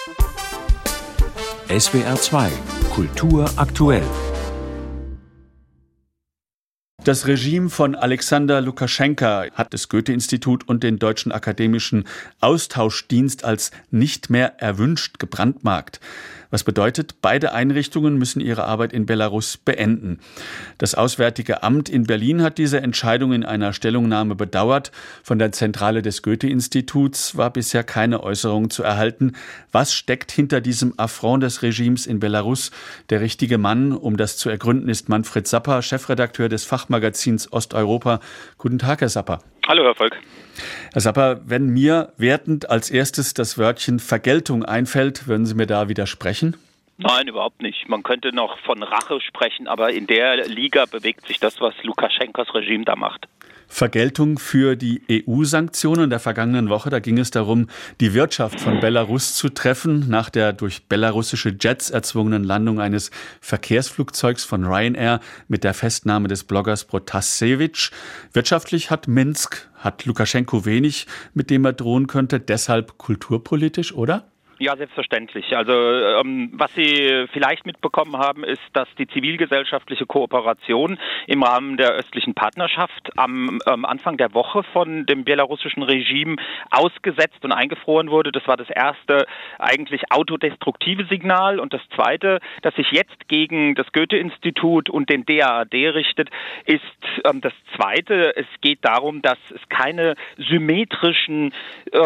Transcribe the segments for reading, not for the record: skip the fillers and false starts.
SWR 2 Kultur aktuell. Das Regime von Alexander Lukaschenka hat das Goethe-Institut und den Deutschen Akademischen Austauschdienst als nicht mehr erwünscht gebrandmarkt. Was bedeutet, beide Einrichtungen müssen ihre Arbeit in Belarus beenden. Das Auswärtige Amt in Berlin hat diese Entscheidung in einer Stellungnahme bedauert. Von der Zentrale des Goethe-Instituts war bisher keine Äußerung zu erhalten. Was steckt hinter diesem Affront des Regimes in Belarus? Der richtige Mann, um das zu ergründen, ist Manfred Sapper, Chefredakteur des Fachmagazins Osteuropa. Guten Tag, Herr Sapper. Hallo, Herr Volk. Herr Sapper, wenn mir wertend als erstes das Wörtchen Vergeltung einfällt, würden Sie mir da widersprechen? Nein, überhaupt nicht. Man könnte noch von Rache sprechen, aber in der Liga bewegt sich das, was Lukaschenkas Regime da macht. Vergeltung für die EU-Sanktionen der vergangenen Woche. Da ging es darum, die Wirtschaft von Belarus zu treffen, nach der durch belarussische Jets erzwungenen Landung eines Verkehrsflugzeugs von Ryanair mit der Festnahme des Bloggers Protasevich. Wirtschaftlich hat Lukaschenko wenig, mit dem er drohen könnte, deshalb kulturpolitisch, oder? Ja, selbstverständlich. Also was Sie vielleicht mitbekommen haben, ist, dass die zivilgesellschaftliche Kooperation im Rahmen der östlichen Partnerschaft am Anfang der Woche von dem belarussischen Regime ausgesetzt und eingefroren wurde. Das war das erste eigentlich autodestruktive Signal. Und das zweite, das sich jetzt gegen das Goethe-Institut und den DAAD richtet, ist das zweite. Es geht darum, dass es keine symmetrischen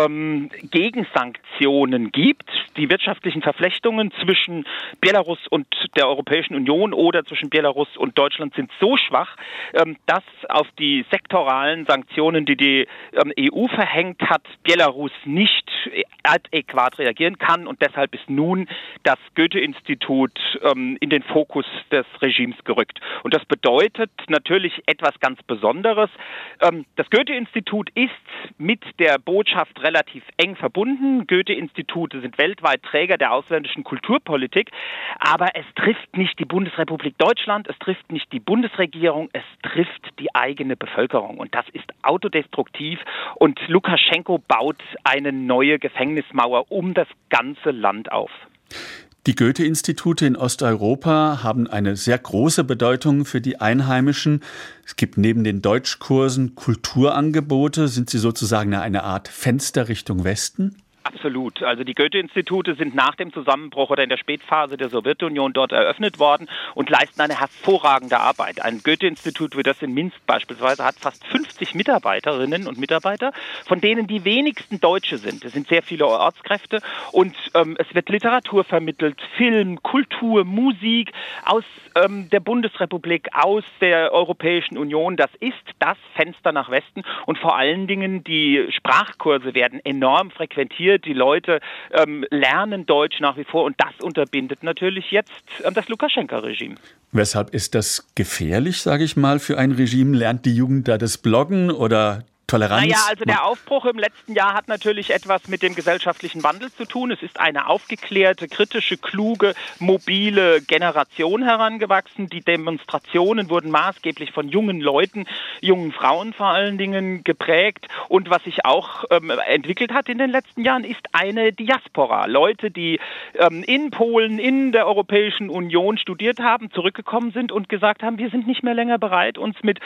Gegensanktionen gibt. Die wirtschaftlichen Verflechtungen zwischen Belarus und der Europäischen Union oder zwischen Belarus und Deutschland sind so schwach, dass auf die sektoralen Sanktionen, die die EU verhängt hat, Belarus nicht adäquat reagieren kann. Und deshalb ist nun das Goethe-Institut in den Fokus des Regimes gerückt. Und das bedeutet natürlich etwas ganz Besonderes. Das Goethe-Institut ist mit der Botschaft relativ eng verbunden. Goethe-Institute sind weltweit Träger der ausländischen Kulturpolitik, aber es trifft nicht die Bundesrepublik Deutschland, es trifft nicht die Bundesregierung, es trifft die eigene Bevölkerung und das ist autodestruktiv und Lukaschenko baut eine neue Gefängnismauer um das ganze Land auf. Die Goethe-Institute in Osteuropa haben eine sehr große Bedeutung für die Einheimischen. Es gibt neben den Deutschkursen Kulturangebote. Sind sie sozusagen eine Art Fenster Richtung Westen? Absolut. Also die Goethe-Institute sind nach dem Zusammenbruch oder in der Spätphase der Sowjetunion dort eröffnet worden und leisten eine hervorragende Arbeit. Ein Goethe-Institut wie das in Minsk beispielsweise hat fast 50 Mitarbeiterinnen und Mitarbeiter, von denen die wenigsten Deutsche sind. Es sind sehr viele Ortskräfte und es wird Literatur vermittelt, Film, Kultur, Musik aus der Bundesrepublik, aus der Europäischen Union. Das ist das Fenster nach Westen und vor allen Dingen die Sprachkurse werden enorm frequentiert. Die Leute lernen Deutsch nach wie vor und das unterbindet natürlich jetzt das Lukaschenka-Regime. Weshalb ist das gefährlich, sage ich mal, für ein Regime? Lernt die Jugend da das Bloggen oder Toleranz? Naja, also der Aufbruch im letzten Jahr hat natürlich etwas mit dem gesellschaftlichen Wandel zu tun. Es ist eine aufgeklärte, kritische, kluge, mobile Generation herangewachsen. Die Demonstrationen wurden maßgeblich von jungen Leuten, jungen Frauen vor allen Dingen geprägt. Und was sich auch entwickelt hat in den letzten Jahren, ist eine Diaspora. Leute, die in Polen, in der Europäischen Union studiert haben, zurückgekommen sind und gesagt haben, wir sind nicht mehr länger bereit, uns mit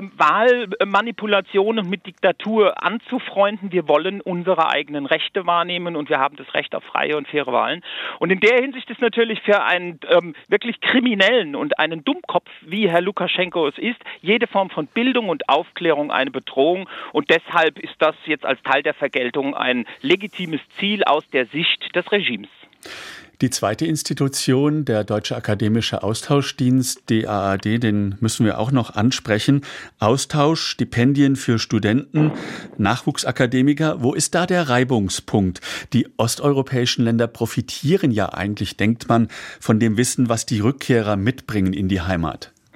Wahlmanipulation und mit Diktatur anzufreunden. Wir wollen unsere eigenen Rechte wahrnehmen und wir haben das Recht auf freie und faire Wahlen. Und in der Hinsicht ist natürlich für einen wirklich Kriminellen und einen Dummkopf, wie Herr Lukaschenko es ist, jede Form von Bildung und Aufklärung eine Bedrohung. Und deshalb ist das jetzt als Teil der Vergeltung ein legitimes Ziel aus der Sicht des Regimes. Die zweite Institution, der Deutsche Akademische Austauschdienst, DAAD, den müssen wir auch noch ansprechen. Austausch, Stipendien für Studenten, Nachwuchsakademiker. Wo ist da der Reibungspunkt? Die osteuropäischen Länder profitieren ja eigentlich, denkt man, von dem Wissen, was die Rückkehrer mitbringen in die Heimat.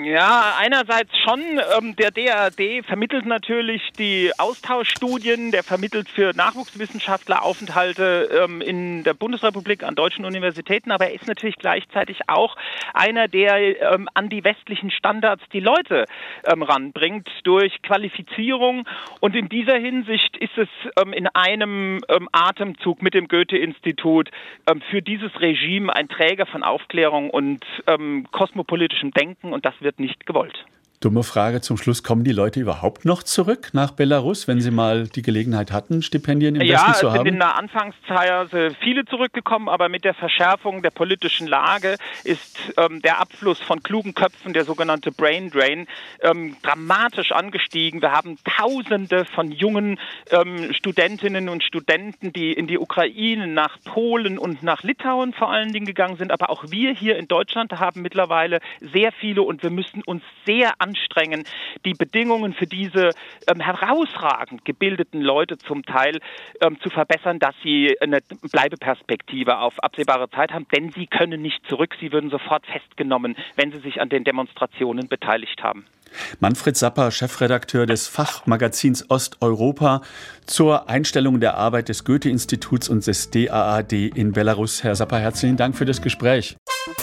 Ja, einerseits schon. Der DAAD vermittelt natürlich die Austauschstudien, der vermittelt für Nachwuchswissenschaftler Aufenthalte in der Bundesrepublik an deutschen Universitäten, aber er ist natürlich gleichzeitig auch einer, der an die westlichen Standards die Leute ranbringt durch Qualifizierung. Und in dieser Hinsicht ist es in einem Atemzug mit dem Goethe-Institut für dieses Regime ein Träger von Aufklärung und kosmopolitischem Denken, und das wird nicht gewollt. Dumme Frage zum Schluss. Kommen die Leute überhaupt noch zurück nach Belarus, wenn sie mal die Gelegenheit hatten, Stipendien im Westen zu haben? Ja, es sind in der Anfangszeit viele zurückgekommen, aber mit der Verschärfung der politischen Lage ist der Abfluss von klugen Köpfen, der sogenannte Brain Drain, dramatisch angestiegen. Wir haben Tausende von jungen Studentinnen und Studenten, die in die Ukraine, nach Polen und nach Litauen vor allen Dingen gegangen sind. Aber auch wir hier in Deutschland haben mittlerweile sehr viele, und wir müssen uns sehr anstrengen, die Bedingungen für diese herausragend gebildeten Leute zum Teil zu verbessern, dass sie eine Bleibeperspektive auf absehbare Zeit haben, denn sie können nicht zurück. Sie würden sofort festgenommen, wenn sie sich an den Demonstrationen beteiligt haben. Manfred Sapper, Chefredakteur des Fachmagazins Osteuropa, zur Einstellung der Arbeit des Goethe-Instituts und des DAAD in Belarus. Herr Sapper, herzlichen Dank für das Gespräch.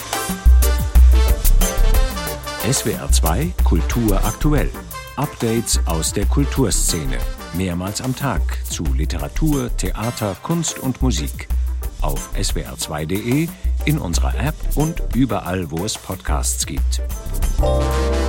SWR 2 Kultur aktuell. Updates aus der Kulturszene. Mehrmals am Tag zu Literatur, Theater, Kunst und Musik. Auf swr2.de, in unserer App und überall, wo es Podcasts gibt.